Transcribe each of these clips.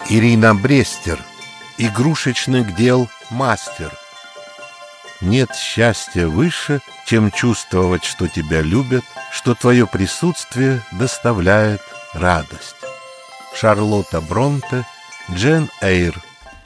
Ирина Брестер. Игрушечных дел мастер. Нет счастья выше, чем чувствовать, что тебя любят, что твое присутствие доставляет радость. Шарлотта Бронте, Джейн Эйр.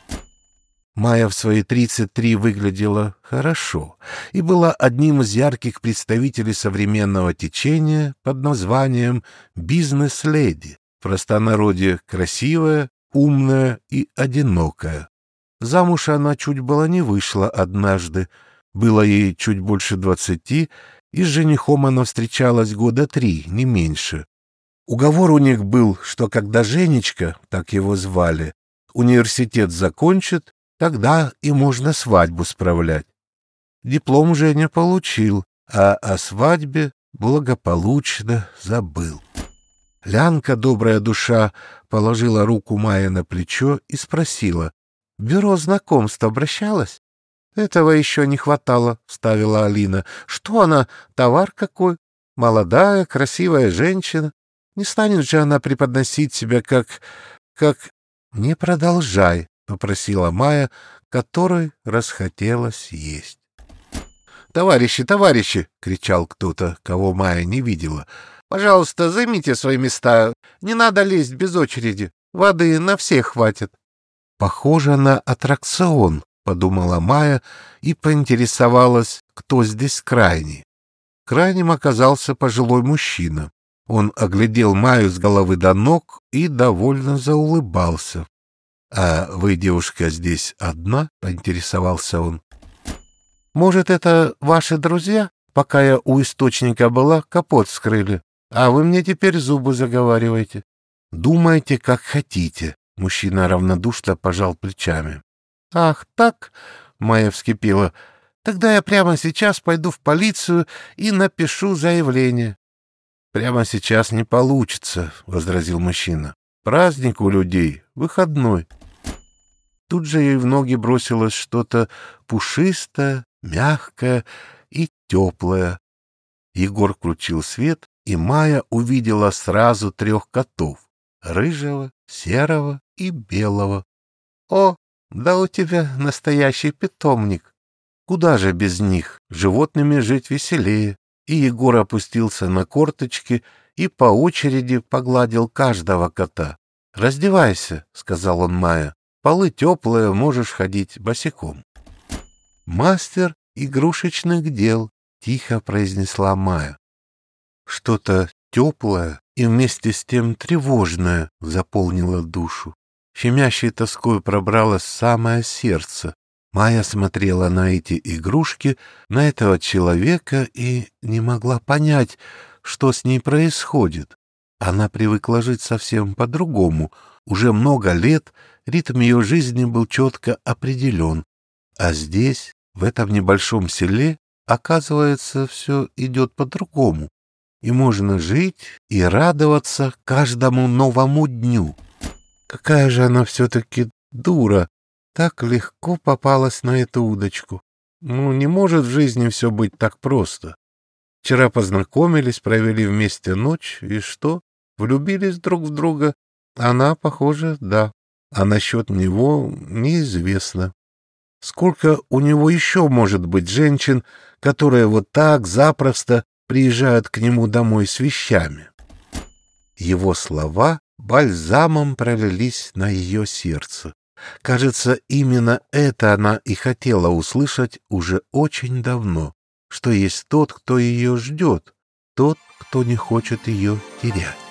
Майя в свои 33 выглядела хорошо и была одним из ярких представителей современного течения под названием «бизнес-леди», в простонародье красивая, умная и одинокая. Замуж она чуть было не вышла однажды, было ей чуть больше 20, и с женихом она встречалась года 3, не меньше. Уговор у них был, что когда Женечка, так его звали, университет закончит, тогда и можно свадьбу справлять. Диплом Женя получил, а о свадьбе благополучно забыл. Лянка, добрая душа, положила руку Майе на плечо и спросила: «В бюро знакомств обращалась?» «Этого еще не хватало», — вставила Алина. «Что она, товар какой? Молодая, красивая женщина. Не станет же она преподносить себя как... «Не продолжай», — попросила Майя, которой расхотелось есть. «Товарищи, товарищи!» — кричал кто-то, кого Майя не видела. «Пожалуйста, займите свои места. Не надо лезть без очереди. Воды на всех хватит». «Похоже на аттракцион», — подумала Майя и поинтересовалась, кто здесь крайний. Крайним оказался пожилой мужчина. Он оглядел Майю с головы до ног и довольно заулыбался. «А вы, девушка, здесь одна?» — поинтересовался он. «Может, это ваши друзья? Пока я у источника была, капот вскрыли. А вы мне теперь зубы заговариваете». «Думайте, как хотите», — мужчина равнодушно пожал плечами. «Ах, так?» — Майя вскипела. «Тогда я прямо сейчас пойду в полицию и напишу заявление». «Прямо сейчас не получится», — возразил мужчина. «Праздник у людей, выходной». Тут же ей в ноги бросилось что-то пушистое, мягкое и теплое. Егор включил свет, и Майя увидела сразу 3 котов — рыжего, серого и белого. «О, да у тебя настоящий питомник! Куда же без них? Животными жить веселее». И Егор опустился на корточки и по очереди погладил каждого кота. «Раздевайся», — сказал он Майе. «Полы теплые, можешь ходить босиком». «Мастер игрушечных дел», — тихо произнесла Майя. Что-то теплое и вместе с тем тревожное заполнило душу. Щемящей тоской пробралось в самое сердце. Майя смотрела на эти игрушки, на этого человека и не могла понять, что с ней происходит. Она привыкла жить совсем по-другому. Уже много лет ритм ее жизни был четко определен. А здесь, в этом небольшом селе, оказывается, все идет по-другому. И можно жить и радоваться каждому новому дню. Какая же она все-таки дура! Так легко попалась на эту удочку. Не может в жизни все быть так просто. Вчера познакомились, провели вместе ночь, и что? Влюбились друг в друга? Она, похоже, да. А насчет него неизвестно. Сколько у него еще может быть женщин, которые вот так запросто приезжают к нему домой с вещами? Его слова бальзамом пролились на ее сердце. Кажется, именно это она и хотела услышать уже очень давно, что есть тот, кто ее ждет, тот, кто не хочет ее терять.